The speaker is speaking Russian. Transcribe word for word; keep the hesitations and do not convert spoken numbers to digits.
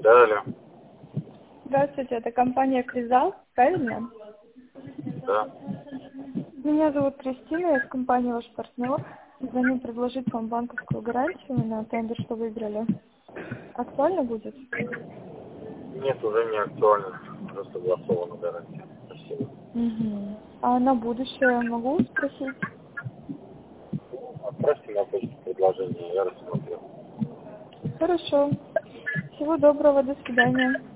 Да, алло. Здравствуйте, это компания Кризал, правильно? Да. Меня зовут Кристина, из компании «Ваш партнер». Звоню предложить вам банковскую гарантию на тендер, что выиграли. Актуально будет? Нет, уже не актуально. Уже согласована гарантия. Спасибо. Угу. А на будущее могу спросить? Отправьте на почту предложение, я рассмотрю. Хорошо. Всего доброго, до свидания.